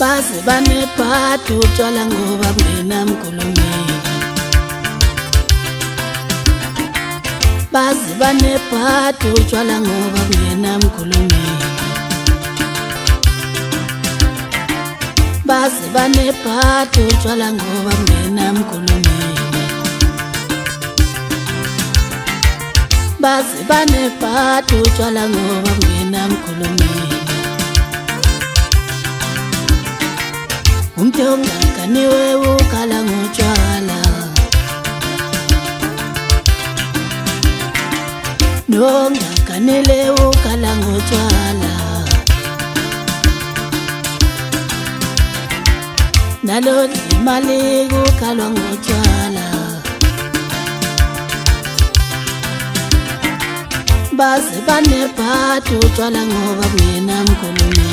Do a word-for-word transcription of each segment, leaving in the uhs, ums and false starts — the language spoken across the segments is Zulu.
baze banephathu utshwala ngoba bungenamkhulumeli baze banephathu utshwala ngoba bungenamkhulumeli baze banephathu utshwala ngoba bungenamkhulumeli baze banephathu utshwala ngoba bungenamkhulumeli umuntu ongaganiwe ukhala ngotshwala nongaganile ukhala ngotshwala nalodla imali kukhalwa ngotshwala baze banephathu utshwala ngoba bungenamkhulumeli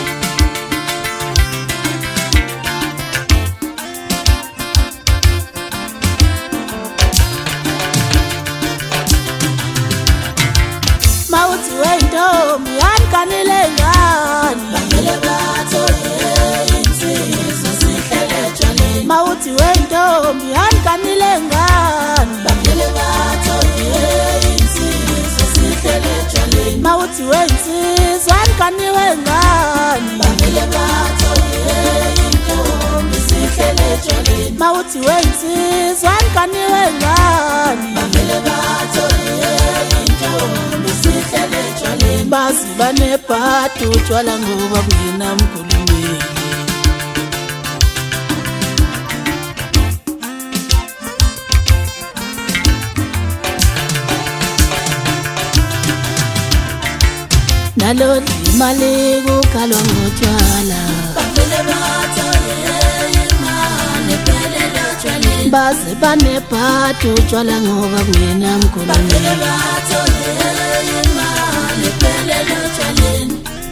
mawuthi wentombi yanganile ngani bangele bathole insizwa sihlele etshwaleni mawuthi wentombi yanganile ngani bangele bathole insizwa sihlele etshwaleni mawuthi wensizwa yanganiwe ngani bangele bathole intombi sihlele etshwaleni mawuthi wensizwa yanganiwe ngani bangele bathole intombi sihlele etshwaleni baze banephathu utshwala ngoba bungenamkhulumeli nalodla imali kukhalwa ngotshwala bavele bathole imali ephelele etshwaleni baze banephathu utshwala ngoba bungenamkhulumeli bavele bathole imali ephelele etshwaleni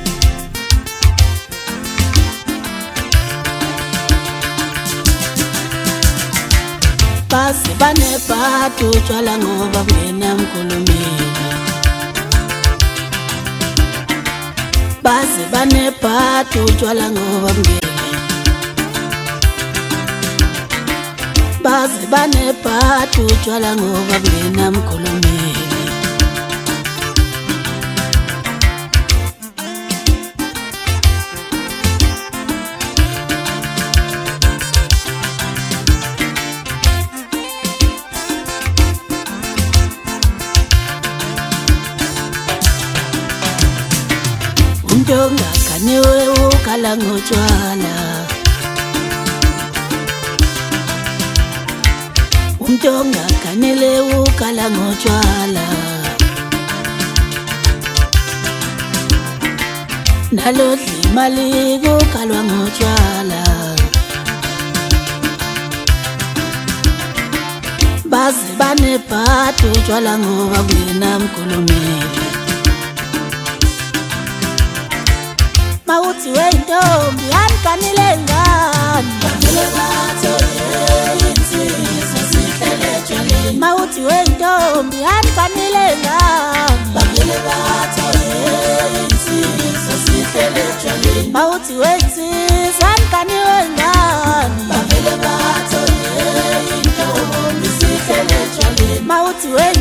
baze banephathu utshwala ngoba bungenamkhulumeli baze banephathu utshwala ngoba bungenamkhulumeli baze banephathu utshwala ngoba bungenamkhulumeli umuntu ongaganiwe ukhala ngotshwala umuntu ongaganile ukhala ngotshwala nalodla imali kukhalwa ngotshwala baze banephathu utshwala ngoba bungenamkhulumeli mawuthi wentombi yanganile ngani bangele bathole insizwa sihlele etshwaleni mawuthi wentombi yanganile ngani bangele bathole insizwa sihlele etshwaleni mawuthi wensizwa yanganiwe ngani bangele bathole intombi sihlele etshwaleni mawuthi